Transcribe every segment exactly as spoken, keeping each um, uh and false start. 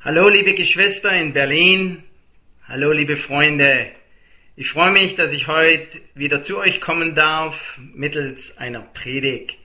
Hallo liebe Geschwister in Berlin, hallo liebe Freunde. Ich freue mich, dass ich heute wieder zu euch kommen darf mittels einer Predigt.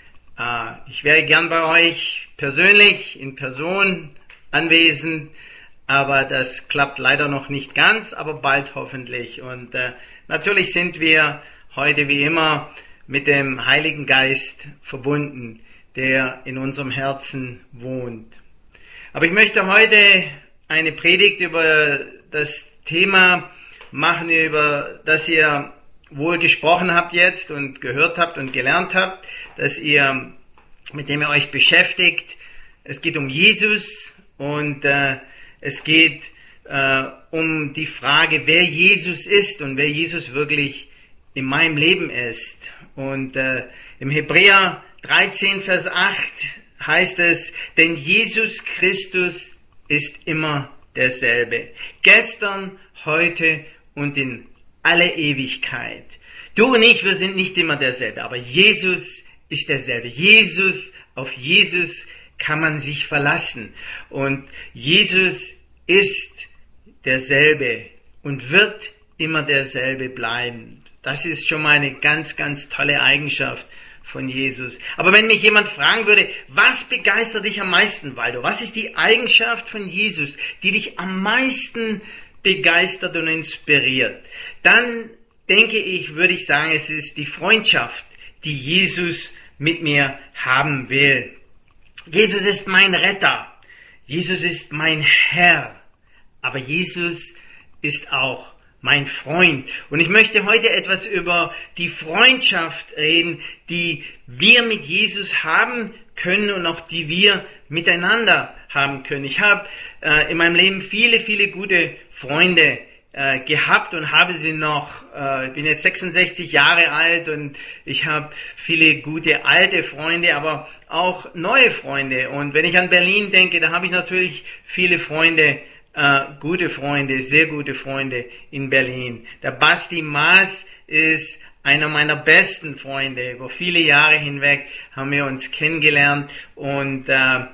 Ich wäre gern bei euch persönlich, in Person anwesend, aber das klappt leider noch nicht ganz, aber bald hoffentlich. Und äh, natürlich sind wir heute wie immer mit dem Heiligen Geist verbunden, der in unserem Herzen wohnt. Aber ich möchte heute eine Predigt über das Thema machen, über das ihr wohl gesprochen habt jetzt und gehört habt und gelernt habt, dass ihr, mit dem ihr euch beschäftigt. Es geht um Jesus und äh, es geht äh, um die Frage, wer Jesus ist und wer Jesus wirklich in meinem Leben ist. Und äh, im Hebräer dreizehn, Vers acht heißt es, denn Jesus Christus ist immer derselbe. Gestern, heute und in alle Ewigkeit. Du und ich, wir sind nicht immer derselbe, aber Jesus ist derselbe. Jesus, auf Jesus kann man sich verlassen. Und Jesus ist derselbe und wird immer derselbe bleiben. Das ist schon mal eine ganz, ganz tolle Eigenschaft von Jesus. Aber wenn mich jemand fragen würde, was begeistert dich am meisten, Waldo? Was ist die Eigenschaft von Jesus, die dich am meisten begeistert und inspiriert? Dann denke ich, würde ich sagen, es ist die Freundschaft, die Jesus mit mir haben will. Jesus ist mein Retter. Jesus ist mein Herr. Aber Jesus ist auch mein Freund. Und ich möchte heute etwas über die Freundschaft reden, die wir mit Jesus haben können und auch die wir miteinander haben können. Ich habe äh, in meinem Leben viele, viele gute Freunde äh, gehabt und habe sie noch. Äh, ich bin jetzt sechsundsechzig Jahre alt und ich habe viele gute alte Freunde, aber auch neue Freunde. Und wenn ich an Berlin denke, da habe ich natürlich viele Freunde, Uh, gute Freunde, sehr gute Freunde in Berlin. Der Basti Maas ist einer meiner besten Freunde. Über viele Jahre hinweg haben wir uns kennengelernt und uh,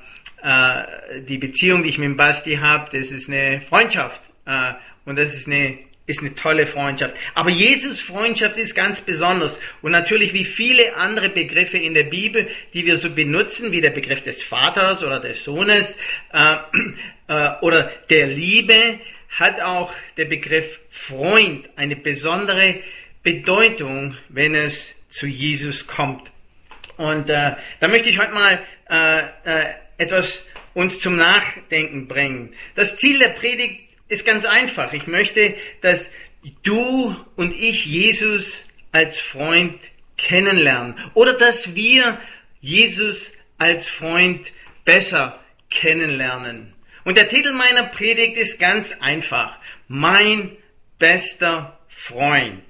uh, die Beziehung, die ich mit dem Basti habe, das ist eine Freundschaft uh, und das ist eine ist eine tolle Freundschaft. Aber Jesus Freundschaft ist ganz besonders und natürlich wie viele andere Begriffe in der Bibel, die wir so benutzen, wie der Begriff des Vaters oder des Sohnes äh, äh, oder der Liebe, hat auch der Begriff Freund eine besondere Bedeutung, wenn es zu Jesus kommt. Und äh, da möchte ich heute mal äh, äh, etwas uns zum Nachdenken bringen. Das Ziel der Predigt ist ganz einfach. Ich möchte, dass du und ich Jesus als Freund kennenlernen oder dass wir Jesus als Freund besser kennenlernen. Und der Titel meiner Predigt ist ganz einfach. Mein bester Freund.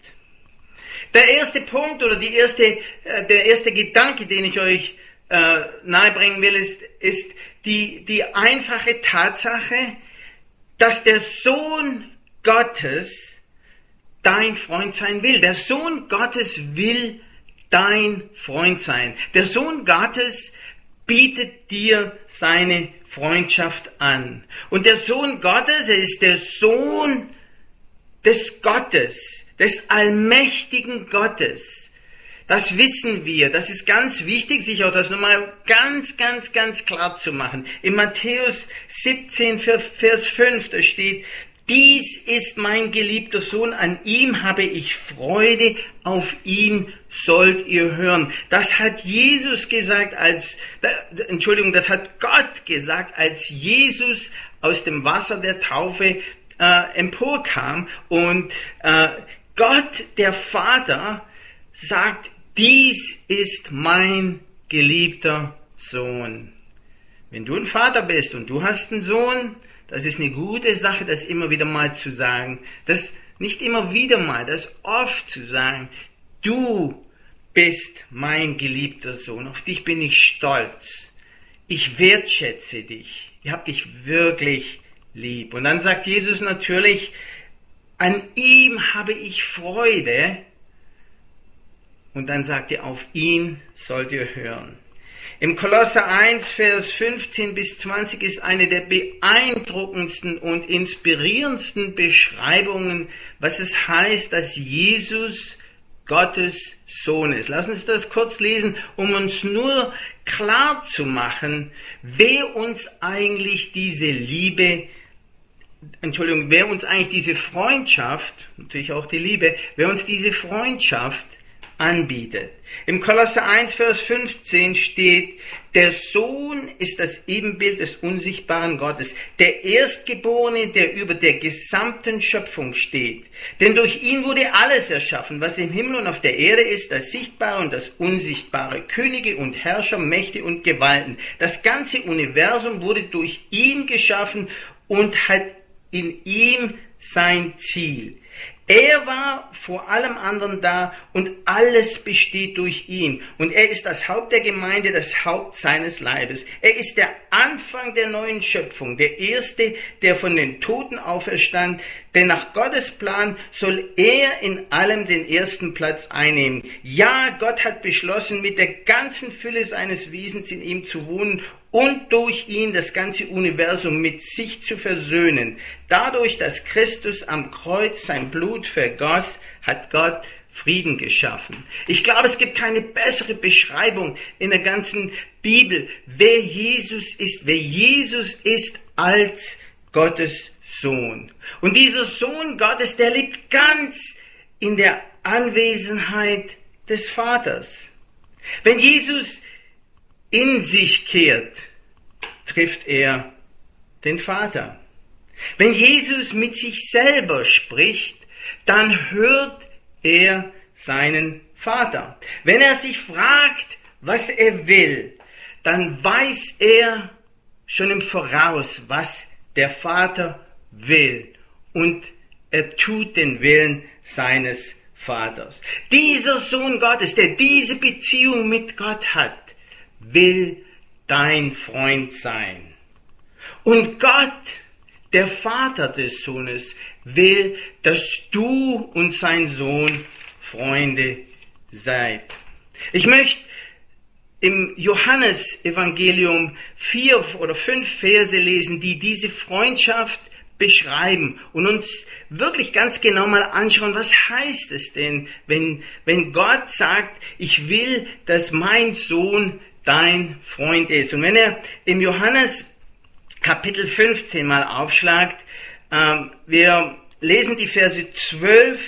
Der erste Punkt oder die erste, der erste Gedanke, den ich euch äh, nahebringen will, ist, ist die, die einfache Tatsache, dass der Sohn Gottes dein Freund sein will. Der Sohn Gottes will dein Freund sein. Der Sohn Gottes bietet dir seine Freundschaft an. Und der Sohn Gottes, er ist der Sohn des Gottes, des allmächtigen Gottes. Das wissen wir. Das ist ganz wichtig, sich auch das nochmal ganz, ganz, ganz klar zu machen. In Matthäus siebzehn, Vers fünf, da steht, dies ist mein geliebter Sohn, an ihm habe ich Freude, auf ihn sollt ihr hören. Das hat Jesus gesagt als, Entschuldigung, das hat Gott gesagt, als Jesus aus dem Wasser der Taufe äh, emporkam. Und äh, Gott, der Vater, sagt, dies ist mein geliebter Sohn. Wenn du ein Vater bist und du hast einen Sohn, das ist eine gute Sache, das immer wieder mal zu sagen. Das nicht immer wieder mal, das oft zu sagen. Du bist mein geliebter Sohn. Auf dich bin ich stolz. Ich wertschätze dich. Ich habe dich wirklich lieb. Und dann sagt Jesus natürlich, an ihm habe ich Freude. Und dann sagt er, auf ihn sollt ihr hören. Im Kolosser eins, Vers fünfzehn bis zwanzig ist eine der beeindruckendsten und inspirierendsten Beschreibungen, was es heißt, dass Jesus Gottes Sohn ist. Lass uns das kurz lesen, um uns nur klar zu machen, wer uns eigentlich diese Liebe, Entschuldigung, wer uns eigentlich diese Freundschaft, natürlich auch die Liebe, wer uns diese Freundschaft anbietet. Im Kolosser eins, Vers fünfzehn steht, der Sohn ist das Ebenbild des unsichtbaren Gottes, der Erstgeborene, der über der gesamten Schöpfung steht. Denn durch ihn wurde alles erschaffen, was im Himmel und auf der Erde ist, das Sichtbare und das Unsichtbare, Könige und Herrscher, Mächte und Gewalten. Das ganze Universum wurde durch ihn geschaffen und hat in ihm sein Ziel. Er war vor allem anderen da und alles besteht durch ihn. Und er ist das Haupt der Gemeinde, das Haupt seines Leibes. Er ist der Anfang der neuen Schöpfung, der Erste, der von den Toten auferstand. Denn nach Gottes Plan soll er in allem den ersten Platz einnehmen. Ja, Gott hat beschlossen, mit der ganzen Fülle seines Wesens in ihm zu wohnen und durch ihn das ganze Universum mit sich zu versöhnen. Dadurch, dass Christus am Kreuz sein Blut vergoss, hat Gott Frieden geschaffen. Ich glaube, es gibt keine bessere Beschreibung in der ganzen Bibel, wer Jesus ist, wer Jesus ist als Gottes Sohn. Und dieser Sohn Gottes, der lebt ganz in der Anwesenheit des Vaters. Wenn Jesus in sich kehrt, trifft er den Vater. Wenn Jesus mit sich selber spricht, dann hört er seinen Vater. Wenn er sich fragt, was er will, dann weiß er schon im Voraus, was der Vater will. Und er tut den Willen seines Vaters. Dieser Sohn Gottes, der diese Beziehung mit Gott hat, will dein Freund sein. Und Gott, der Vater des Sohnes, will, dass du und sein Sohn Freunde seid. Ich möchte im Johannesevangelium vier oder fünf Verse lesen, die diese Freundschaft beschreiben und uns wirklich ganz genau mal anschauen, was heißt es denn, wenn, wenn Gott sagt, ich will, dass mein Sohn dein Freund ist. Und wenn er im Johannes Kapitel fünfzehn mal aufschlagt, ähm, wir lesen die Verse zwölf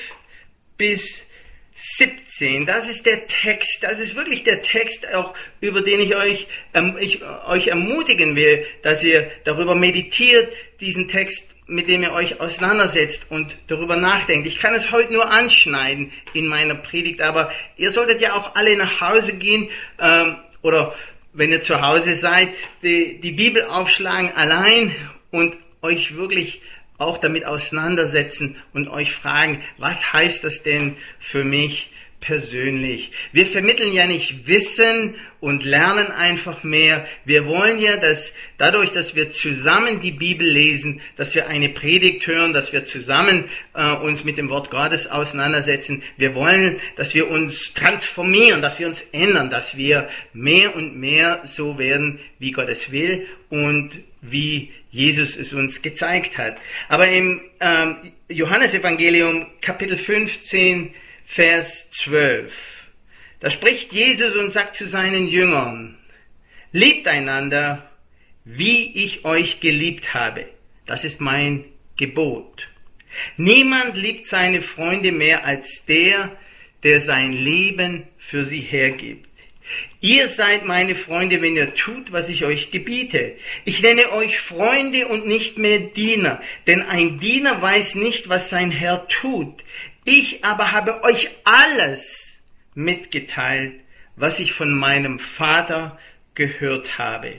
bis siebzehn, das ist der Text, das ist wirklich der Text, auch über den ich euch, ähm, ich, euch ermutigen will, dass ihr darüber meditiert, diesen Text, mit dem ihr euch auseinandersetzt und darüber nachdenkt. Ich kann es heute nur anschneiden in meiner Predigt, aber ihr solltet ja auch alle nach Hause gehen, ähm, oder wenn ihr zu Hause seid, die, die Bibel aufschlagen allein und euch wirklich auch damit auseinandersetzen und euch fragen, was heißt das denn für mich persönlich? Wir vermitteln ja nicht Wissen und lernen einfach mehr. Wir wollen ja, dass dadurch, dass wir zusammen die Bibel lesen, dass wir eine Predigt hören, dass wir zusammen äh, uns mit dem Wort Gottes auseinandersetzen. Wir wollen, dass wir uns transformieren, dass wir uns ändern, dass wir mehr und mehr so werden, wie Gott es will und wie Jesus es uns gezeigt hat. Aber im ähm, Johannesevangelium Kapitel fünfzehn, Vers zwölf, da spricht Jesus und sagt zu seinen Jüngern, liebt einander, wie ich euch geliebt habe. Das ist mein Gebot. Niemand liebt seine Freunde mehr als der, der sein Leben für sie hergibt. Ihr seid meine Freunde, wenn ihr tut, was ich euch gebiete. Ich nenne euch Freunde und nicht mehr Diener, denn ein Diener weiß nicht, was sein Herr tut. Ich aber habe euch alles mitgeteilt, was ich von meinem Vater gehört habe.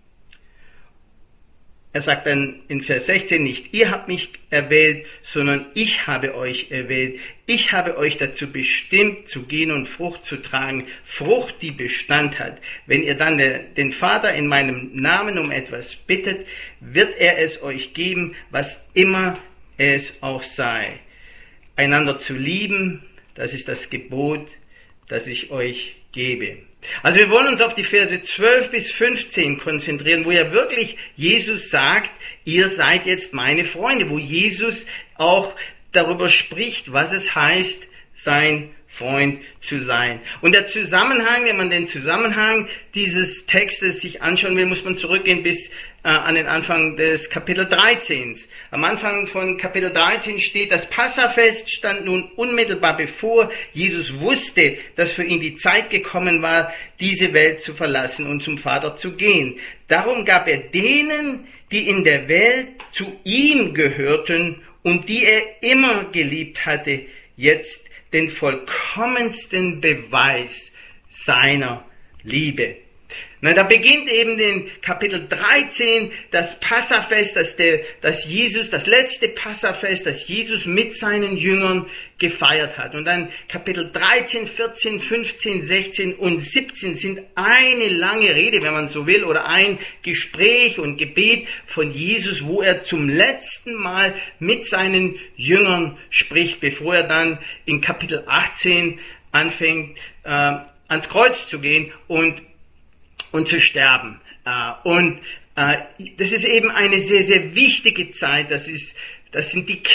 Er sagt dann in Vers sechzehn nicht, ihr habt mich erwählt, sondern ich habe euch erwählt. Ich habe euch dazu bestimmt, zu gehen und Frucht zu tragen, Frucht, die Bestand hat. Wenn ihr dann den Vater in meinem Namen um etwas bittet, wird er es euch geben, was immer es auch sei. Einander zu lieben, das ist das Gebot, das ich euch gebe. Also wir wollen uns auf die Verse zwölf bis fünfzehn konzentrieren, wo ja wirklich Jesus sagt, ihr seid jetzt meine Freunde, wo Jesus auch darüber spricht, was es heißt, sein Freund zu sein. Und der Zusammenhang, wenn man den Zusammenhang dieses Textes sich anschauen will, muss man zurückgehen bis äh, an den Anfang des Kapitel dreizehn. Am Anfang von Kapitel dreizehn steht, das Passafest stand nun unmittelbar bevor. Jesus wusste, dass für ihn die Zeit gekommen war, diese Welt zu verlassen und zum Vater zu gehen. Darum gab er denen, die in der Welt zu ihm gehörten und die er immer geliebt hatte, jetzt den vollkommensten Beweis seiner Liebe. Na, da beginnt eben in Kapitel dreizehn das Passafest, das, der, das Jesus, das letzte Passafest, das Jesus mit seinen Jüngern gefeiert hat. Und dann Kapitel dreizehn, vierzehn, fünfzehn, sechzehn und siebzehn sind eine lange Rede, wenn man so will, oder ein Gespräch und Gebet von Jesus, wo er zum letzten Mal mit seinen Jüngern spricht, bevor er dann in Kapitel achtzehn anfängt, äh, ans Kreuz zu gehen und und zu sterben. Und das ist eben eine sehr, sehr wichtige Zeit. Das ist, das sind die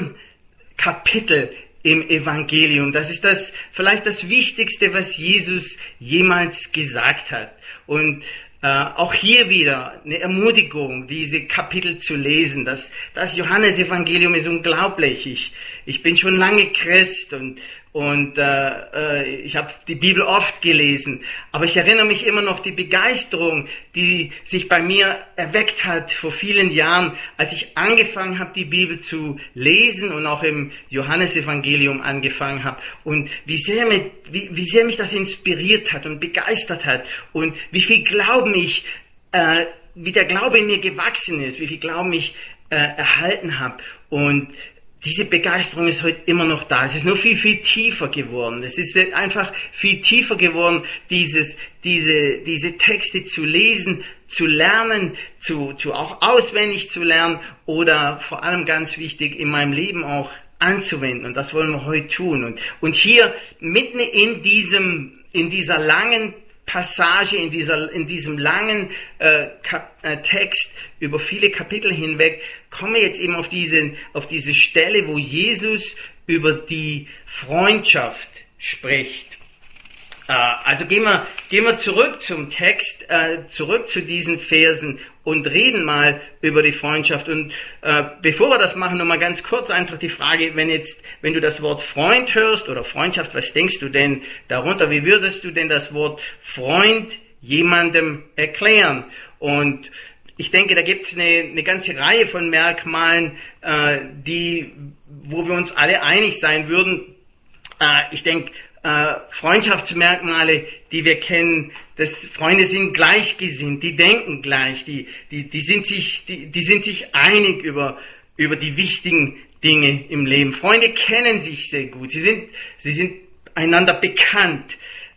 Kernkapitel im Evangelium. Das ist das, vielleicht das Wichtigste, was Jesus jemals gesagt hat. Und äh, auch hier wieder eine Ermutigung, diese Kapitel zu lesen. Das, das Johannesevangelium ist unglaublich. Ich, ich bin schon lange Christ und Und äh, ich habe die Bibel oft gelesen, aber ich erinnere mich immer noch die Begeisterung, die sich bei mir erweckt hat vor vielen Jahren, als ich angefangen habe, die Bibel zu lesen und auch im Johannesevangelium angefangen habe. Und wie sehr, mich, wie, wie sehr mich das inspiriert hat und begeistert hat und wie viel Glauben ich, äh, wie der Glaube in mir gewachsen ist, wie viel Glauben ich äh, erhalten habe. Und diese Begeisterung ist heute immer noch da. Es ist nur viel, viel tiefer geworden. Es ist einfach viel tiefer geworden, dieses, diese, diese Texte zu lesen, zu lernen, zu, zu auch auswendig zu lernen oder vor allem ganz wichtig in meinem Leben auch anzuwenden. Und das wollen wir heute tun. Und, und hier mitten in diesem, in dieser langen Passage, in dieser, in diesem langen äh, Kap- äh, Text über viele Kapitel hinweg, kommen wir jetzt eben auf diese, auf diese Stelle, wo Jesus über die Freundschaft spricht. Äh, also gehen wir, gehen wir zurück zum Text, äh, zurück zu diesen Versen und reden mal über die Freundschaft. Und äh, bevor wir das machen, nochmal ganz kurz einfach die Frage, wenn jetzt, wenn du das Wort Freund hörst oder Freundschaft, was denkst du denn darunter? Wie würdest du denn das Wort Freund jemandem erklären? Und ich denke, da gibt es eine, eine ganze Reihe von Merkmalen, äh, die, wo wir uns alle einig sein würden. Äh, ich denke, äh, Freundschaftsmerkmale, die wir kennen, dass Freunde sind gleichgesinnt, die denken gleich, die, die, die sind sich, die, die sind sich einig über, über die wichtigen Dinge im Leben. Freunde kennen sich sehr gut, sie sind, sie sind einander bekannt.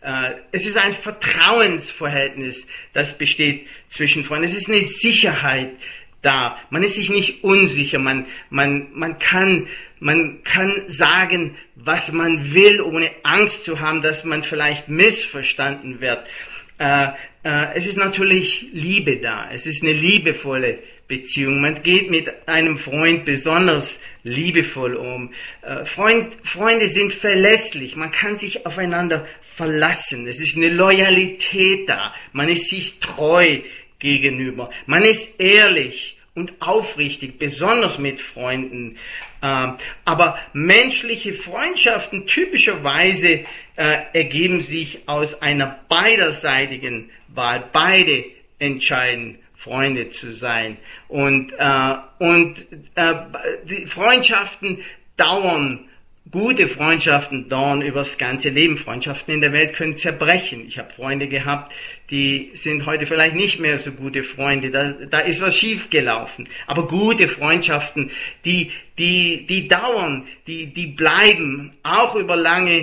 Es ist ein Vertrauensverhältnis, das besteht zwischen Freunden. Es ist eine Sicherheit da. Man ist sich nicht unsicher. Man, man, man kann, man kann sagen, was man will, ohne Angst zu haben, dass man vielleicht missverstanden wird. Äh, äh, es ist natürlich Liebe da. Es ist eine liebevolle Beziehung. Man geht mit einem Freund besonders liebevoll um. Äh, Freund, Freunde sind verlässlich. Man kann sich aufeinander verlassen. Es ist eine Loyalität da. Man ist sich treu gegenüber. Man ist ehrlich und aufrichtig, besonders mit Freunden. Äh, aber menschliche Freundschaften typischerweise äh, ergeben sich aus einer beiderseitigen Wahl. Beide entscheiden, Freunde zu sein. Und, äh, und äh, die Freundschaften dauern, gute Freundschaften dauern übers ganze Leben. Freundschaften in der Welt können zerbrechen. Ich habe Freunde gehabt, die sind heute vielleicht nicht mehr so gute Freunde. Da, da ist was schiefgelaufen. Aber gute Freundschaften, die, die, die dauern, die, die bleiben auch über lange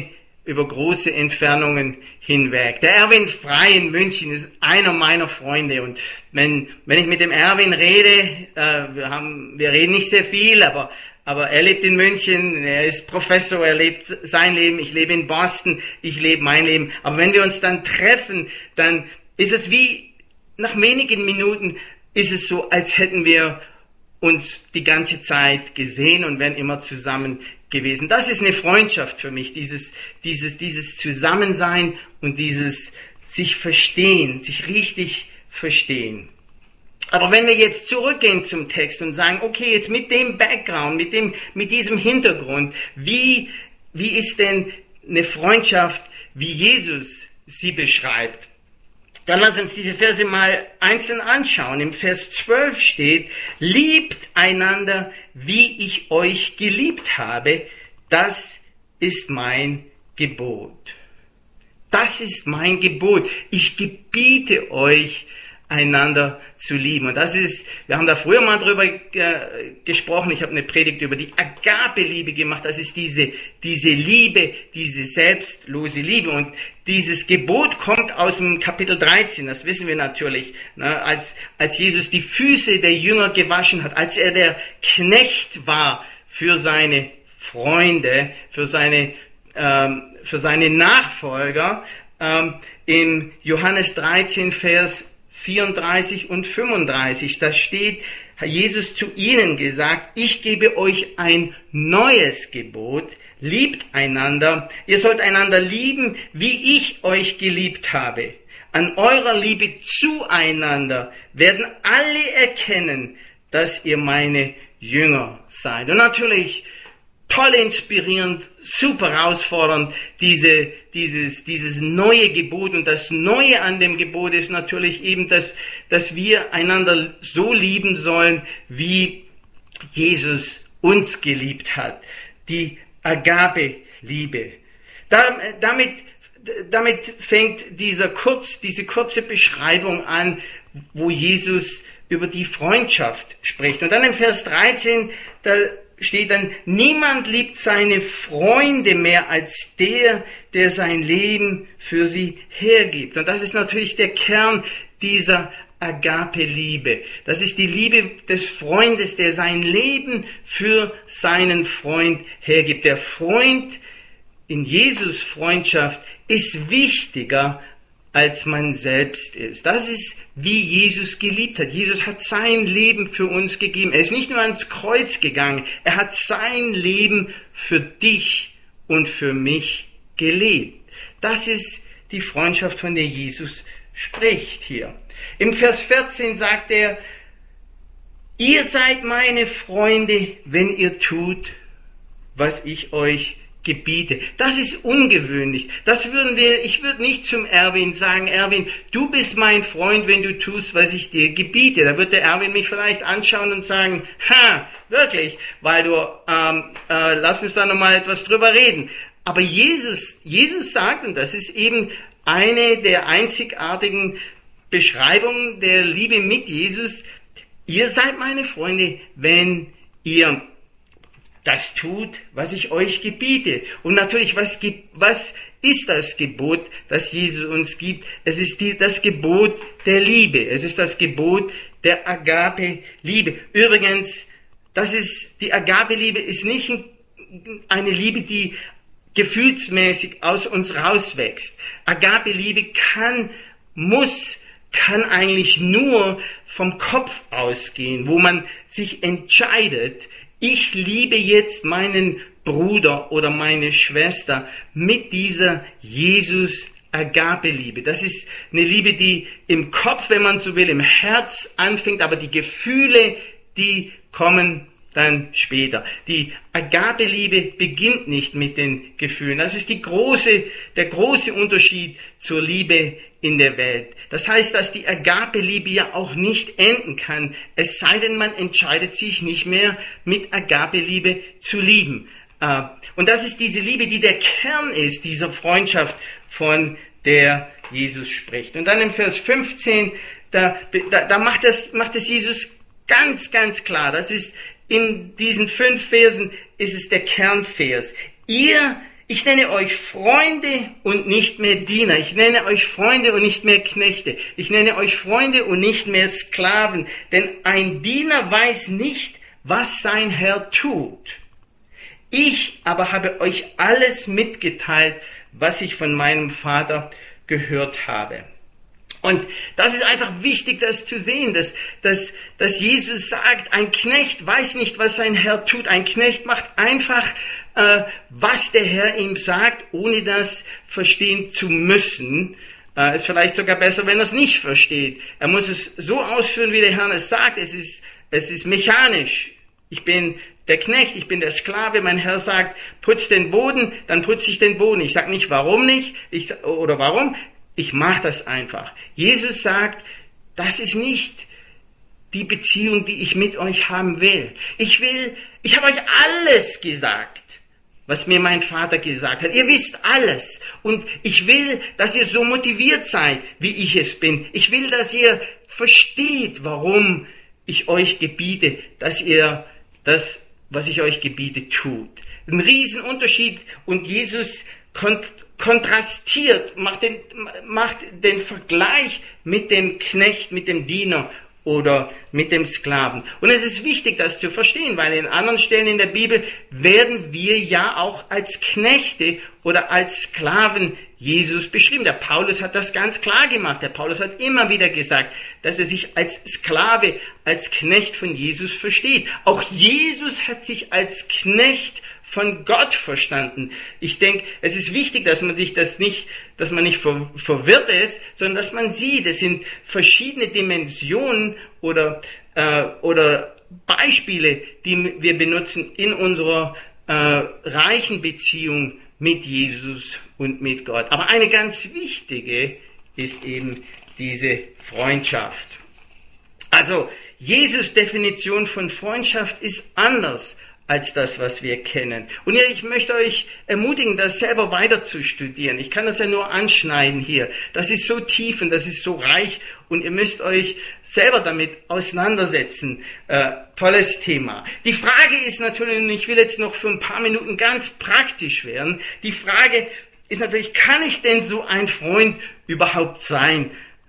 über große Entfernungen hinweg. Der Erwin Frey in München ist einer meiner Freunde und wenn, wenn ich mit dem Erwin rede, äh, wir haben, wir reden nicht sehr viel, aber, aber er lebt in München, er ist Professor, er lebt sein Leben, ich lebe in Boston, ich lebe mein Leben. Aber wenn wir uns dann treffen, dann ist es wie, nach wenigen Minuten ist es so, als hätten wir uns die ganze Zeit gesehen und wären immer zusammen gewesen. Das ist eine Freundschaft für mich, dieses, dieses, dieses Zusammensein und dieses sich verstehen, sich richtig verstehen. Aber wenn wir jetzt zurückgehen zum Text und sagen, okay, jetzt mit dem Background, mit dem, mit diesem Hintergrund, wie, wie ist denn eine Freundschaft, wie Jesus sie beschreibt? Dann lass uns diese Verse mal einzeln anschauen. Im Vers zwölf steht, liebt einander, wie ich euch geliebt habe. Das ist mein Gebot. Das ist mein Gebot. Ich gebiete euch, einander zu lieben. Und das ist, wir haben da früher mal drüber äh, gesprochen, ich habe eine Predigt über die Agape-Liebe gemacht, das ist diese, diese Liebe, diese selbstlose Liebe. Und dieses Gebot kommt aus dem Kapitel dreizehn, das wissen wir natürlich, ne, als, als Jesus die Füße der Jünger gewaschen hat, als er der Knecht war für seine Freunde, für seine, ähm, für seine Nachfolger, ähm, in Johannes dreizehn, Vers vierunddreißig und fünfunddreißig, da steht, hat Jesus zu ihnen gesagt, ich gebe euch ein neues Gebot, liebt einander, ihr sollt einander lieben, wie ich euch geliebt habe. An eurer Liebe zueinander werden alle erkennen, dass ihr meine Jünger seid. Und natürlich toll inspirierend, super herausfordernd, diese, dieses, dieses neue Gebot. Und das Neue an dem Gebot ist natürlich eben, dass, dass wir einander so lieben sollen, wie Jesus uns geliebt hat. Die Agape-Liebe. Da, damit, damit fängt dieser kurz, diese kurze Beschreibung an, wo Jesus über die Freundschaft spricht. Und dann im Vers dreizehn, da steht dann, niemand liebt seine Freunde mehr als der, der sein Leben für sie hergibt. Und das ist natürlich der Kern dieser Agape-Liebe. Das ist die Liebe des Freundes, der sein Leben für seinen Freund hergibt. Der Freund in Jesus Freundschaft ist wichtiger als man selbst ist. Das ist, wie Jesus geliebt hat. Jesus hat sein Leben für uns gegeben. Er ist nicht nur ans Kreuz gegangen, er hat sein Leben für dich und für mich gelebt. Das ist die Freundschaft, von der Jesus spricht hier. Im Vers vierzehn sagt er, ihr seid meine Freunde, wenn ihr tut, was ich euch gebiete. Das ist ungewöhnlich. Das würden wir, ich würde nicht zum Erwin sagen, Erwin, du bist mein Freund, wenn du tust, was ich dir gebiete. Da wird der Erwin mich vielleicht anschauen und sagen, ha, wirklich, weil du, ähm, äh, lass uns da nochmal etwas drüber reden. Aber Jesus, Jesus sagt, und das ist eben eine der einzigartigen Beschreibungen der Liebe mit Jesus, ihr seid meine Freunde, wenn ihr das tut, was ich euch gebiete. Und natürlich, was, was ist das Gebot, das Jesus uns gibt? Es ist die, das Gebot der Liebe. Es ist das Gebot der Agape-Liebe. Übrigens, das ist, die Agape-Liebe ist nicht eine Liebe, die gefühlsmäßig aus uns rauswächst. Agape-Liebe kann, muss, kann eigentlich nur vom Kopf ausgehen, wo man sich entscheidet, ich liebe jetzt meinen Bruder oder meine Schwester mit dieser Jesus-Agape-Liebe. Das ist eine Liebe, die im Kopf, wenn man so will, im Herz anfängt, aber die Gefühle, die kommen dann später. Die Agape-Liebe beginnt nicht mit den Gefühlen. Das ist die große, der große Unterschied zur Liebe in der Welt. Das heißt, dass die Agape-Liebe ja auch nicht enden kann, es sei denn, man entscheidet sich nicht mehr mit Agape-Liebe zu lieben. Und das ist diese Liebe, die der Kern ist, dieser Freundschaft, von der Jesus spricht. Und dann im Vers fünfzehn, da, da, da macht es, macht es Jesus ganz, ganz klar. Das ist in diesen fünf Versen, ist es der Kernvers. Ihr Ich nenne euch Freunde und nicht mehr Diener. Ich nenne euch Freunde und nicht mehr Knechte. Ich nenne euch Freunde und nicht mehr Sklaven. Denn ein Diener weiß nicht, was sein Herr tut. Ich aber habe euch alles mitgeteilt, was ich von meinem Vater gehört habe. Und das ist einfach wichtig, das zu sehen, dass, dass, dass Jesus sagt, ein Knecht weiß nicht, was sein Herr tut. Ein Knecht macht einfach, äh, was der Herr ihm sagt, ohne das verstehen zu müssen. Äh, ist vielleicht sogar besser, wenn er es nicht versteht. Er muss es so ausführen, wie der Herr es sagt. Es ist, es ist mechanisch. Ich bin der Knecht, ich bin der Sklave. Mein Herr sagt, putz den Boden, dann putze ich den Boden. Ich sage nicht, warum nicht, ich, oder warum. Ich mache das einfach. Jesus sagt, das ist nicht die Beziehung, die ich mit euch haben will. Ich will, ich habe euch alles gesagt, was mir mein Vater gesagt hat. Ihr wisst alles. Und ich will, dass ihr so motiviert seid, wie ich es bin. Ich will, dass ihr versteht, warum ich euch gebiete, dass ihr das, was ich euch gebiete, tut. Ein Riesenunterschied. Und Jesus kont- kontrastiert, macht den, macht den Vergleich mit dem Knecht, mit dem Diener oder mit dem Sklaven. Und es ist wichtig, das zu verstehen, weil in anderen Stellen in der Bibel werden wir ja auch als Knechte oder als Sklaven Jesus beschrieben. Der Paulus hat das ganz klar gemacht. Der Paulus hat immer wieder gesagt, dass er sich als Sklave, als Knecht von Jesus versteht. Auch Jesus hat sich als Knecht von Gott verstanden. Ich denke, es ist wichtig, dass man sich das nicht, dass man nicht ver, verwirrt ist, sondern dass man sieht, es sind verschiedene Dimensionen oder, äh, oder Beispiele, die wir benutzen in unserer äh, reichen Beziehung mit Jesus und mit Gott. Aber eine ganz wichtige ist eben diese Freundschaft. Also, Jesus' Definition von Freundschaft ist anders als das, was wir kennen. Und ja, ich möchte euch ermutigen, das selber weiter zu studieren. Ich kann das ja nur anschneiden hier. Das ist so tief und das ist so reich und ihr müsst euch selber damit auseinandersetzen. Äh, tolles Thema. Die Frage ist natürlich, und ich will jetzt noch für ein paar Minuten ganz praktisch werden, die Frage ist natürlich, kann ich denn so ein Freund überhaupt sein?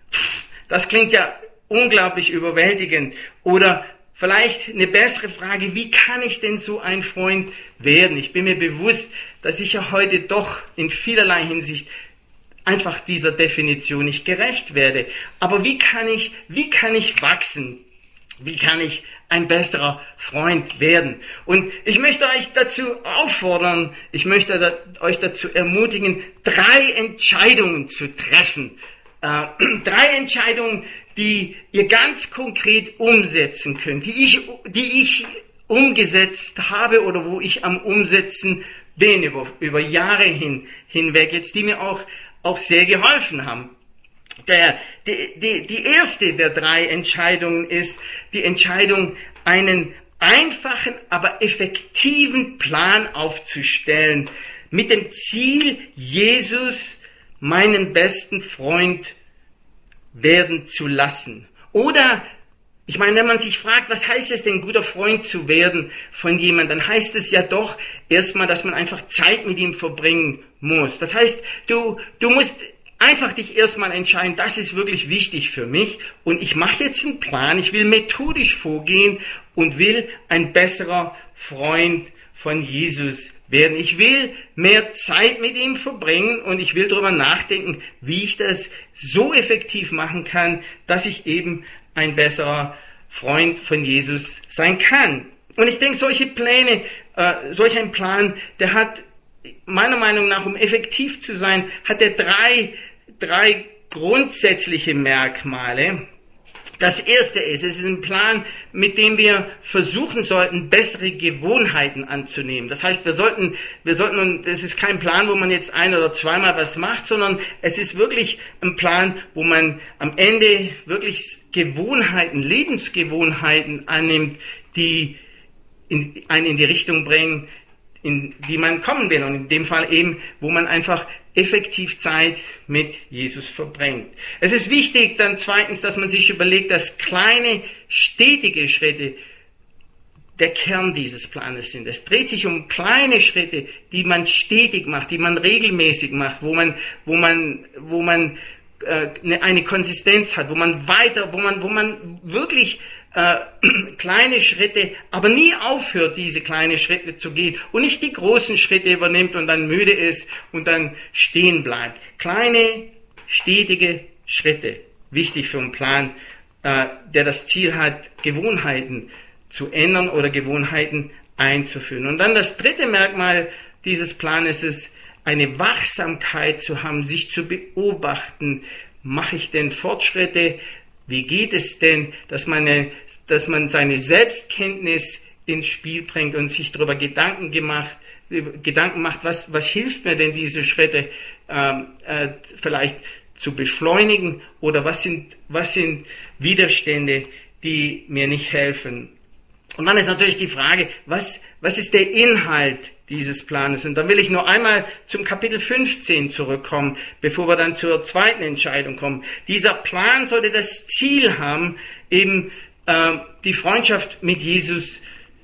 Das klingt ja unglaublich überwältigend. Oder vielleicht eine bessere Frage, wie kann ich denn so ein Freund werden? Ich bin mir bewusst, dass ich ja heute doch in vielerlei Hinsicht einfach dieser Definition nicht gerecht werde. Aber wie kann ich, wie kann ich wachsen? Wie kann ich ein besserer Freund werden? Und ich möchte euch dazu auffordern, ich möchte da, euch dazu ermutigen, drei Entscheidungen zu treffen. Äh, drei Entscheidungen, die ihr ganz konkret umsetzen könnt, die ich, die ich umgesetzt habe oder wo ich am Umsetzen bin über, über Jahre hin, hinweg, jetzt die mir auch, auch sehr geholfen haben. Der, die, die, die erste der drei Entscheidungen ist die Entscheidung, einen einfachen, aber effektiven Plan aufzustellen, mit dem Ziel, Jesus, meinen besten Freund, werden zu lassen. Oder, ich meine, wenn man sich fragt, was heißt es denn, guter Freund zu werden von jemandem, dann heißt es ja doch erstmal, dass man einfach Zeit mit ihm verbringen muss. Das heißt, du, du musst einfach dich erstmal entscheiden, das ist wirklich wichtig für mich und ich mache jetzt einen Plan, ich will methodisch vorgehen und will ein besserer Freund von Jesus werden. Ich will mehr Zeit mit ihm verbringen und ich will darüber nachdenken, wie ich das so effektiv machen kann, dass ich eben ein besserer Freund von Jesus sein kann. Und ich denke, solche Pläne, äh, solch ein Plan, der hat meiner Meinung nach, um effektiv zu sein, hat er drei, drei grundsätzliche Merkmale. Das erste ist, es ist ein Plan, mit dem wir versuchen sollten, bessere Gewohnheiten anzunehmen. Das heißt, wir sollten, wir sollten, und es ist kein Plan, wo man jetzt ein- oder zweimal was macht, sondern es ist wirklich ein Plan, wo man am Ende wirklich Gewohnheiten, Lebensgewohnheiten annimmt, die in, einen in die Richtung bringen, in die man kommen will. Und in dem Fall eben, wo man einfach effektiv Zeit mit Jesus verbringt. Es ist wichtig dann zweitens, dass man sich überlegt, dass kleine, stetige Schritte der Kern dieses Planes sind. Es dreht sich um kleine Schritte, die man stetig macht, die man regelmäßig macht, wo man, wo man, wo man äh, eine Konsistenz hat, wo man weiter, wo man, wo man wirklich äh, kleine Schritte, aber nie aufhört, diese kleinen Schritte zu gehen und nicht die großen Schritte übernimmt und dann müde ist und dann stehen bleibt. Kleine, stetige Schritte, wichtig für einen Plan, äh, der das Ziel hat, Gewohnheiten zu ändern oder Gewohnheiten einzuführen. Und dann das dritte Merkmal dieses Planes ist, eine Wachsamkeit zu haben, sich zu beobachten. Mache ich denn Fortschritte? Wie geht es denn, dass man, eine, dass man seine Selbstkenntnis ins Spiel bringt und sich darüber Gedanken gemacht, Gedanken macht, was, was hilft mir denn, diese Schritte ähm, äh, vielleicht zu beschleunigen, oder was sind, was sind Widerstände, die mir nicht helfen. Und dann ist natürlich die Frage, was, was ist der Inhalt dieses Planes? Und dann will ich nur einmal zum Kapitel fünfzehn zurückkommen, bevor wir dann zur zweiten Entscheidung kommen. Dieser Plan sollte das Ziel haben, eben äh, die Freundschaft mit Jesus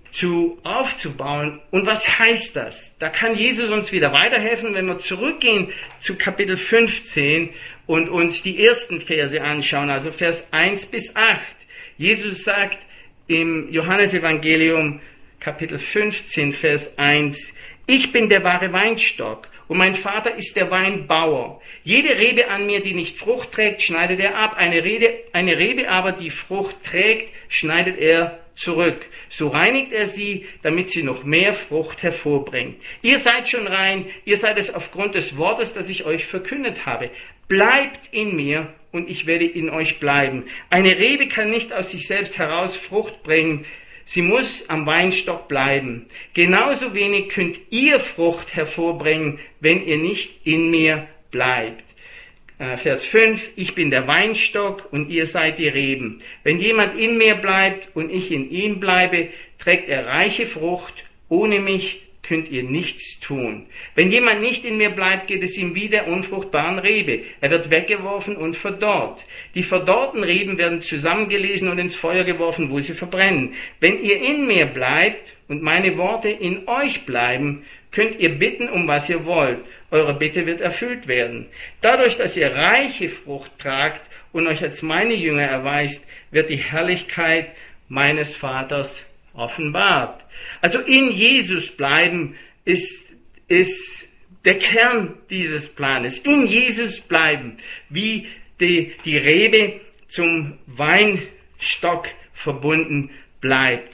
zu aufzubauen. Und was heißt das? Da kann Jesus uns wieder weiterhelfen, wenn wir zurückgehen zu Kapitel fünfzehn und uns die ersten Verse anschauen, also Vers eins bis acht. Jesus sagt im Johannesevangelium Kapitel fünfzehn, Vers eins, ich bin der wahre Weinstock und mein Vater ist der Weinbauer. Jede Rebe an mir, die nicht Frucht trägt, schneidet er ab. Eine, Rede, eine Rebe aber, die Frucht trägt, schneidet er zurück. So reinigt er sie, damit sie noch mehr Frucht hervorbringt. Ihr seid schon rein, ihr seid es aufgrund des Wortes, das ich euch verkündet habe. Bleibt in mir und ich werde in euch bleiben. Eine Rebe kann nicht aus sich selbst heraus Frucht bringen. Sie muss am Weinstock bleiben. Genauso wenig könnt ihr Frucht hervorbringen, wenn ihr nicht in mir bleibt. Äh, Vers fünf, ich bin der Weinstock und ihr seid die Reben. Wenn jemand in mir bleibt und ich in ihm bleibe, trägt er reiche Frucht. Ohne mich könnt ihr nichts tun. Wenn jemand nicht in mir bleibt, geht es ihm wie der unfruchtbaren Rebe. Er wird weggeworfen und verdorrt. Die verdorrten Reben werden zusammengelesen und ins Feuer geworfen, wo sie verbrennen. Wenn ihr in mir bleibt und meine Worte in euch bleiben, könnt ihr bitten, um was ihr wollt. Eure Bitte wird erfüllt werden. Dadurch, dass ihr reiche Frucht tragt und euch als meine Jünger erweist, wird die Herrlichkeit meines Vaters offenbart. Also in Jesus bleiben ist, ist der Kern dieses Planes. In Jesus bleiben, wie die, die Rebe zum Weinstock verbunden bleibt.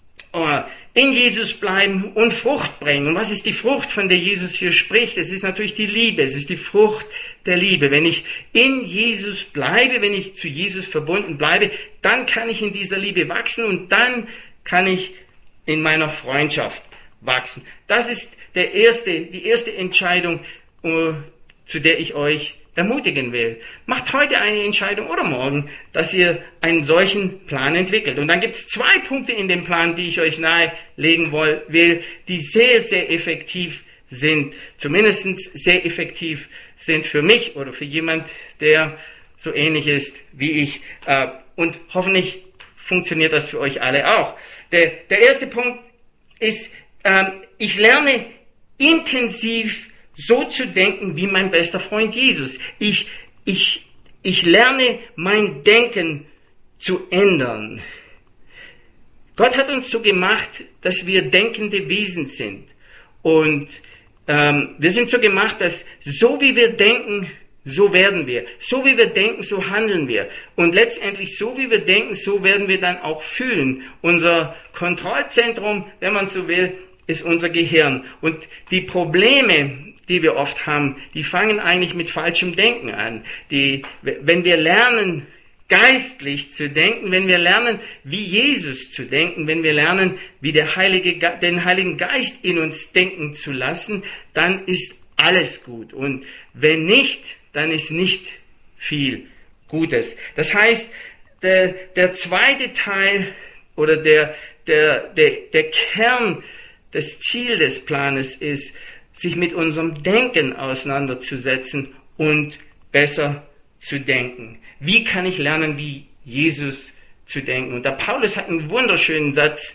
In Jesus bleiben und Frucht bringen. Und was ist die Frucht, von der Jesus hier spricht? Es ist natürlich die Liebe. Es ist die Frucht der Liebe. Wenn ich in Jesus bleibe, wenn ich zu Jesus verbunden bleibe, dann kann ich in dieser Liebe wachsen und dann kann ich in meiner Freundschaft wachsen. Das ist der erste, die erste Entscheidung, uh, zu der ich euch ermutigen will. Macht heute eine Entscheidung oder morgen, dass ihr einen solchen Plan entwickelt. Und dann gibt es zwei Punkte in dem Plan, die ich euch nahelegen will, die sehr, sehr effektiv sind. Zumindest sehr effektiv sind für mich oder für jemand, der so ähnlich ist wie ich. Und hoffentlich funktioniert das für euch alle auch. Der, der erste Punkt ist, ähm, ich lerne intensiv so zu denken wie mein bester Freund Jesus. Ich, ich, ich lerne mein Denken zu ändern. Gott hat uns so gemacht, dass wir denkende Wesen sind. Und ähm, wir sind so gemacht, dass so wie wir denken, so werden wir. So wie wir denken, so handeln wir. Und letztendlich, so wie wir denken, so werden wir dann auch fühlen. Unser Kontrollzentrum, wenn man so will, ist unser Gehirn. Und die Probleme, die wir oft haben, die fangen eigentlich mit falschem Denken an. Die, wenn wir lernen, geistlich zu denken, wenn wir lernen, wie Jesus zu denken, wenn wir lernen, wie der Heilige, den Heiligen Geist in uns denken zu lassen, dann ist alles gut. Und wenn nicht, dann ist nicht viel Gutes. Das heißt, der, der zweite Teil oder der, der, der, der Kern, das Ziel des Planes ist, sich mit unserem Denken auseinanderzusetzen und besser zu denken. Wie kann ich lernen, wie Jesus zu denken? Und der Paulus hat einen wunderschönen Satz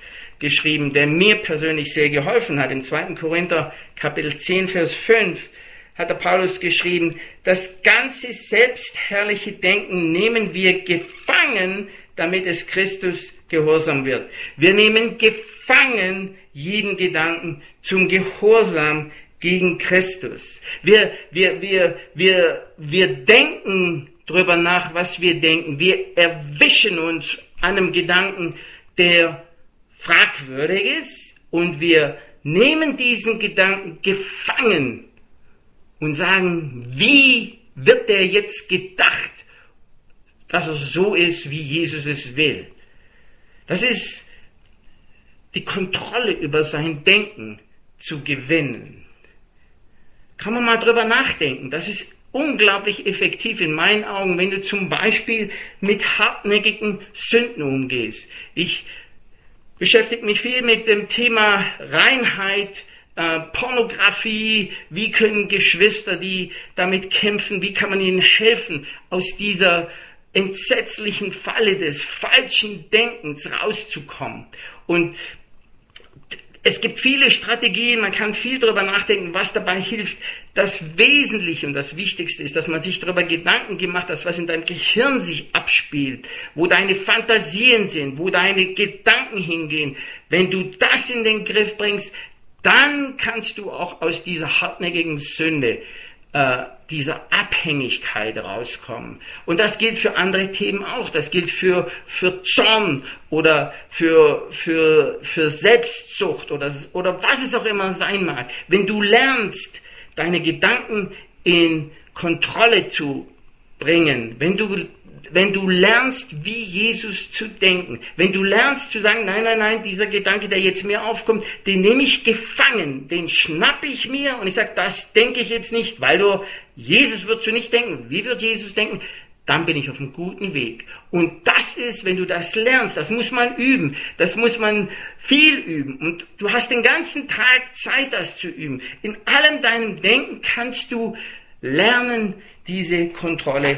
geschrieben, der mir persönlich sehr geholfen hat. Im zweiten Korinther Kapitel zehn, Vers fünf hat der Paulus geschrieben, das ganze selbstherrliche Denken nehmen wir gefangen, damit es Christus gehorsam wird. Wir nehmen gefangen jeden Gedanken zum Gehorsam gegen Christus. Wir, wir, wir, wir, wir denken drüber nach, was wir denken. Wir erwischen uns an einem Gedanken, der fragwürdig ist, und wir nehmen diesen Gedanken gefangen und sagen, wie wird der jetzt gedacht, dass er so ist, wie Jesus es will? Das ist die Kontrolle über sein Denken zu gewinnen. Kann man mal drüber nachdenken. Das ist unglaublich effektiv in meinen Augen, wenn du zum Beispiel mit hartnäckigen Sünden umgehst. Ich beschäftige mich viel mit dem Thema Reinheit, äh, Pornografie. Wie können Geschwister, die damit kämpfen, wie kann man ihnen helfen, aus dieser entsetzlichen Falle des falschen Denkens rauszukommen? Und es gibt viele Strategien, man kann viel darüber nachdenken, was dabei hilft. Das Wesentliche und das Wichtigste ist, dass man sich darüber Gedanken gemacht hat, was in deinem Gehirn sich abspielt, wo deine Fantasien sind, wo deine Gedanken hingehen. Wenn du das in den Griff bringst, dann kannst du auch aus dieser hartnäckigen Sünde, äh, dieser Abhängigkeit rauskommen. Und das gilt für andere Themen auch. Das gilt für, für Zorn oder für, für, für Selbstsucht oder, oder was es auch immer sein mag. Wenn du lernst, deine Gedanken in Kontrolle zu bringen, wenn du, wenn du lernst, wie Jesus zu denken, wenn du lernst zu sagen, nein, nein, nein, dieser Gedanke, der jetzt mir aufkommt, den nehme ich gefangen, den schnappe ich mir und ich sage, das denke ich jetzt nicht, weil du, Jesus wird so nicht denken. Wie wird Jesus denken? Dann bin ich auf einem guten Weg. Und das ist, wenn du das lernst, das muss man üben, das muss man viel üben. Und du hast den ganzen Tag Zeit, das zu üben. In allem deinem Denken kannst du lernen, diese Kontrolle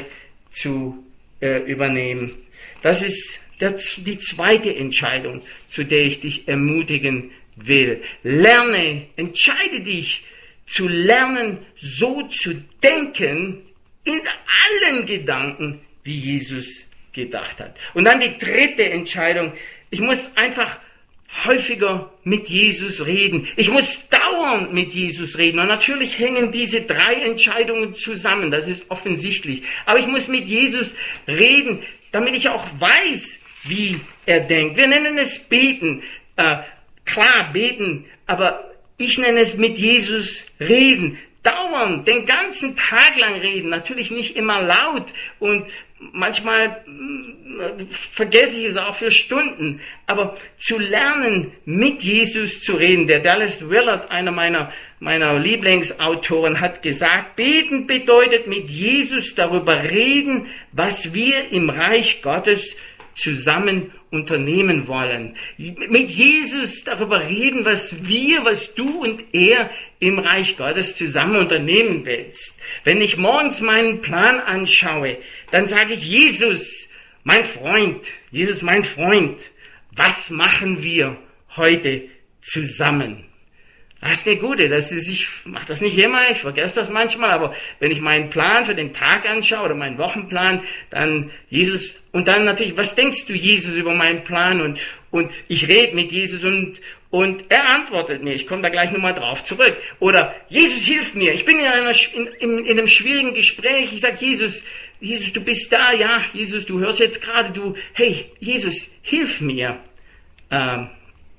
zu äh, übernehmen. Das ist der, die zweite Entscheidung, zu der ich dich ermutigen will. Lerne, entscheide dich zu lernen, so zu denken, in allen Gedanken, wie Jesus gedacht hat. Und dann die dritte Entscheidung. Ich muss einfach häufiger mit Jesus reden. Ich muss dauernd mit Jesus reden. Und natürlich hängen diese drei Entscheidungen zusammen. Das ist offensichtlich. Aber ich muss mit Jesus reden, damit ich auch weiß, wie er denkt. Wir nennen es Beten. Äh, klar, beten. Aber ich nenne es mit Jesus reden. Dauernd, den ganzen Tag lang reden, natürlich nicht immer laut und manchmal vergesse ich es auch für Stunden, aber zu lernen, mit Jesus zu reden. Der Dallas Willard, einer meiner, meiner Lieblingsautoren, hat gesagt, beten bedeutet mit Jesus darüber reden, was wir im Reich Gottes zusammen unternehmen wollen. Mit Jesus darüber reden, was wir, was du und er im Reich Gottes zusammen unternehmen willst. Wenn ich morgens meinen Plan anschaue, dann sage ich, Jesus, mein Freund, Jesus, mein Freund, was machen wir heute zusammen? Das ist eine gute, das ist, ich mache das nicht immer, ich vergesse das manchmal, aber wenn ich meinen Plan für den Tag anschaue oder meinen Wochenplan, dann Jesus, und dann natürlich, was denkst du, Jesus, über meinen Plan? Und, und ich rede mit Jesus und, und er antwortet mir, ich komme da gleich nochmal drauf zurück. Oder Jesus hilft mir, ich bin in, einer, in, in, in einem schwierigen Gespräch, ich sage, Jesus, Jesus, du bist da, ja, Jesus, du hörst jetzt gerade, du, hey, Jesus, hilf mir. Ähm,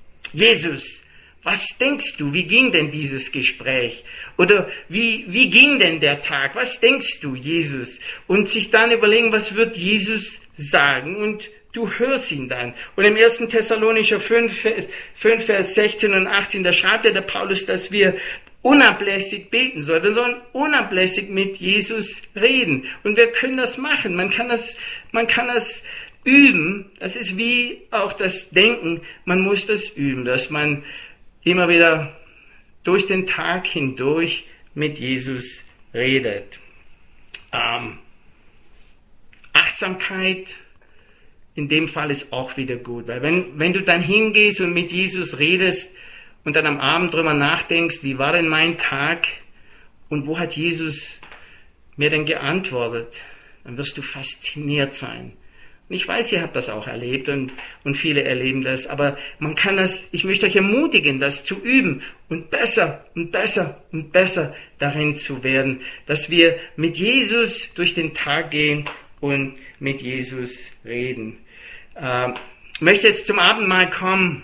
Jesus, was denkst du, wie ging denn dieses Gespräch? Oder wie, wie ging denn der Tag? Was denkst du, Jesus? Und sich dann überlegen, was wird Jesus sagen? Und du hörst ihn dann. Und im ersten Thessalonicher fünf, fünf, Vers sechzehn und achtzehn, da schreibt ja der Paulus, dass wir unablässig beten sollen. Wir sollen unablässig mit Jesus reden. Und wir können das machen. Man kann das, man kann das üben. Das ist wie auch das Denken. Man muss das üben, dass man immer wieder durch den Tag hindurch mit Jesus redet. Ähm, Achtsamkeit in dem Fall ist auch wieder gut. Weil wenn, wenn du dann hingehst und mit Jesus redest und dann am Abend drüber nachdenkst, wie war denn mein Tag und wo hat Jesus mir denn geantwortet, dann wirst du fasziniert sein. Und ich weiß, ihr habt das auch erlebt und, und viele erleben das, aber man kann das, ich möchte euch ermutigen, das zu üben und besser und besser und besser darin zu werden, dass wir mit Jesus durch den Tag gehen und mit Jesus reden. Äh, ich möchte jetzt zum Abendmahl kommen.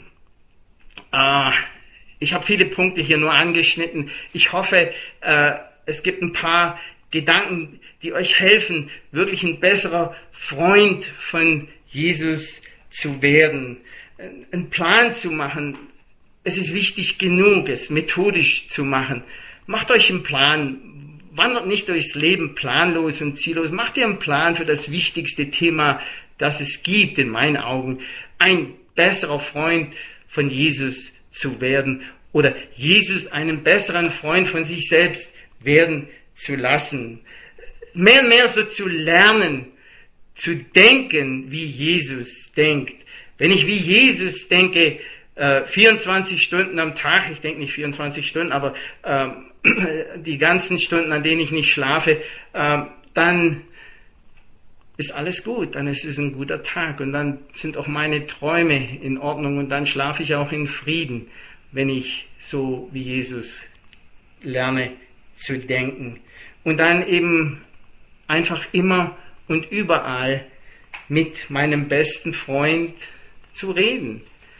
Äh, ich habe viele Punkte hier nur angeschnitten. Ich hoffe, äh, es gibt ein paar Gedanken, die euch helfen, wirklich ein besserer Freund von Jesus zu werden, einen Plan zu machen. Es ist wichtig genug, es methodisch zu machen. Macht euch einen Plan, wandert nicht durchs Leben planlos und ziellos. Macht ihr einen Plan für das wichtigste Thema, das es gibt, in meinen Augen, ein besserer Freund von Jesus zu werden oder Jesus einen besseren Freund von sich selbst werden zu lassen. Mehr und mehr so zu lernen, zu denken, wie Jesus denkt. Wenn ich wie Jesus denke, äh, vierundzwanzig Stunden am Tag, ich denke nicht vierundzwanzig Stunden, aber äh, die ganzen Stunden, an denen ich nicht schlafe, äh, dann ist alles gut, dann ist es ein guter Tag und dann sind auch meine Träume in Ordnung und dann schlafe ich auch in Frieden, wenn ich so wie Jesus lerne zu denken. Und dann eben einfach immer und überall mit meinem besten Freund zu reden.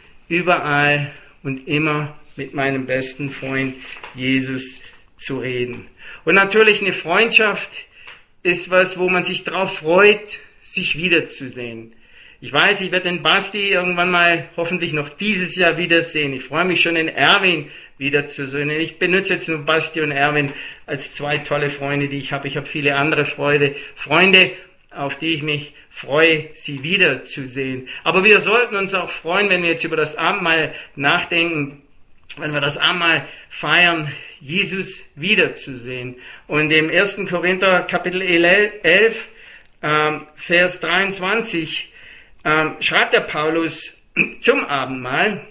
Überall und immer mit meinem besten Freund Jesus zu reden. Und natürlich eine Freundschaft ist was, wo man sich drauf freut, sich wiederzusehen. Ich weiß, ich werde den Basti irgendwann mal hoffentlich noch dieses Jahr wiedersehen. Ich freue mich schon, den Erwin wiederzusehen. Ich benutze jetzt nur Basti und Erwin als zwei tolle Freunde, die ich habe. Ich habe viele andere Freude, Freunde, auf die ich mich freue, sie wiederzusehen. Aber wir sollten uns auch freuen, wenn wir jetzt über das Abendmahl nachdenken, wenn wir das Abendmahl feiern, Jesus wiederzusehen. Und im ersten Korinther Kapitel elf, ähm, Vers dreiundzwanzig, ähm, schreibt der Paulus zum Abendmahl: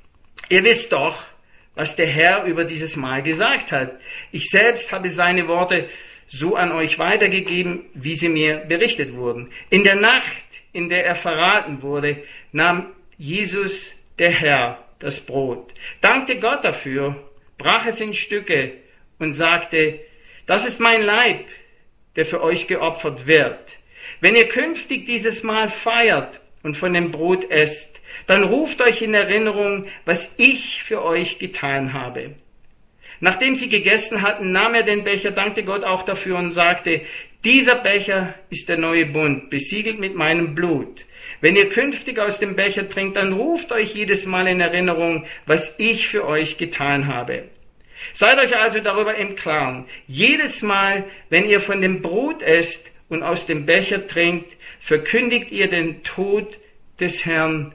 Ihr wisst doch, was der Herr über dieses Mahl gesagt hat. Ich selbst habe seine Worte so an euch weitergegeben, wie sie mir berichtet wurden. In der Nacht, in der er verraten wurde, nahm Jesus, der Herr, das Brot, dankte Gott dafür, brach es in Stücke und sagte: Das ist mein Leib, der für euch geopfert wird. Wenn ihr künftig dieses Mahl feiert und von dem Brot esst, dann ruft euch in Erinnerung, was ich für euch getan habe. Nachdem sie gegessen hatten, nahm er den Becher, dankte Gott auch dafür und sagte: Dieser Becher ist der neue Bund, besiegelt mit meinem Blut. Wenn ihr künftig aus dem Becher trinkt, dann ruft euch jedes Mal in Erinnerung, was ich für euch getan habe. Seid euch also darüber im Klaren: Jedes Mal, wenn ihr von dem Brot esst und aus dem Becher trinkt, verkündigt ihr den Tod des Herrn,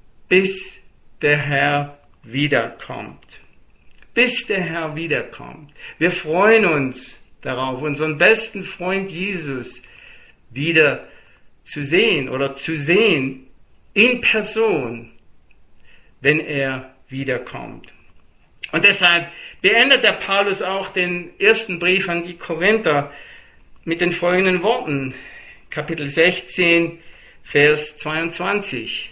bis der Herr wiederkommt. Bis der Herr wiederkommt. Wir freuen uns darauf, unseren besten Freund Jesus wieder zu sehen oder zu sehen in Person, wenn er wiederkommt. Und deshalb beendet der Paulus auch den ersten Brief an die Korinther mit den folgenden Worten. Kapitel sechzehn, Vers zweiundzwanzig.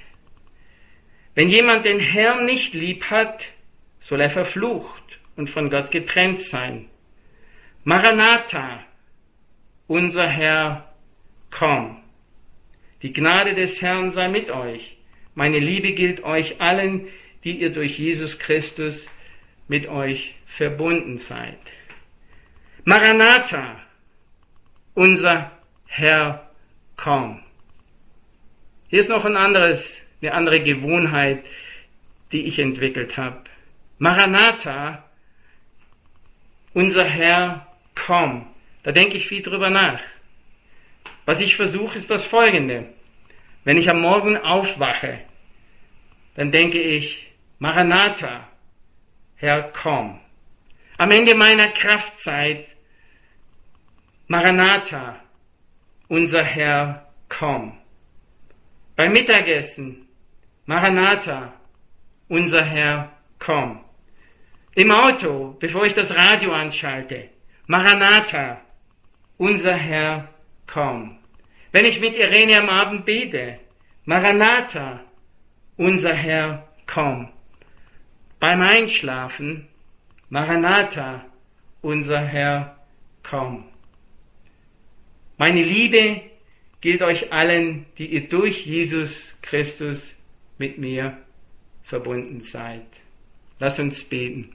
Wenn jemand den Herrn nicht lieb hat, soll er verflucht und von Gott getrennt sein. Maranatha, unser Herr, komm. Die Gnade des Herrn sei mit euch. Meine Liebe gilt euch allen, die ihr durch Jesus Christus mit euch verbunden seid. Maranatha, unser Herr, komm. Hier ist noch ein anderes, eine andere Gewohnheit, die ich entwickelt habe. Maranatha, unser Herr, komm. Da denke ich viel drüber nach. Was ich versuche, ist das Folgende. Wenn ich am Morgen aufwache, dann denke ich: Maranatha, Herr, komm. Am Ende meiner Kraftzeit: Maranatha, unser Herr, komm. Beim Mittagessen, Maranatha, unser Herr, komm. Im Auto, bevor ich das Radio anschalte, Maranatha, unser Herr, komm. Wenn ich mit Irene am Abend bete, Maranatha, unser Herr, komm. Beim Einschlafen, Maranatha, unser Herr, komm. Meine Liebe gilt euch allen, die ihr durch Jesus Christus mit mir verbunden seid. Lass uns beten.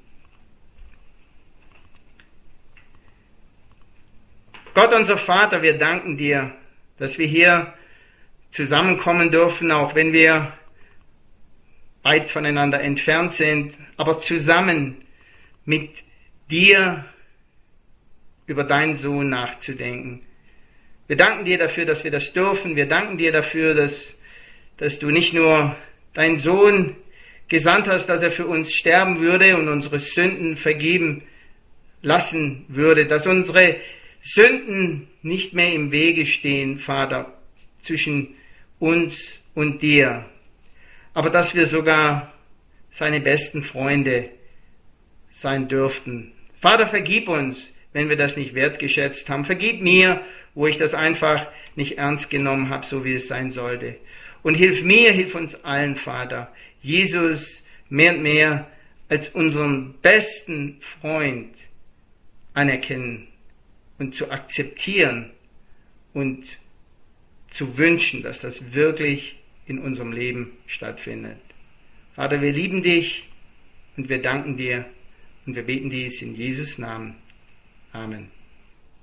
Gott, unser Vater, wir danken dir, dass wir hier zusammenkommen dürfen, auch wenn wir weit voneinander entfernt sind, aber zusammen mit dir über deinen Sohn nachzudenken. Wir danken dir dafür, dass wir das dürfen. Wir danken dir dafür, dass, dass du nicht nur deinen Sohn gesandt hast, dass er für uns sterben würde und unsere Sünden vergeben lassen würde, dass unsere Sünden nicht mehr im Wege stehen, Vater, zwischen uns und dir, aber dass wir sogar seine besten Freunde sein dürften. Vater, vergib uns, wenn wir das nicht wertgeschätzt haben. Vergib mir, wo ich das einfach nicht ernst genommen habe, so wie es sein sollte. Und hilf mir, hilf uns allen, Vater, Jesus mehr und mehr als unseren besten Freund anerkennen und zu akzeptieren und zu wünschen, dass das wirklich in unserem Leben stattfindet. Vater, wir lieben dich und wir danken dir und wir beten dies in Jesus' Namen. Amen.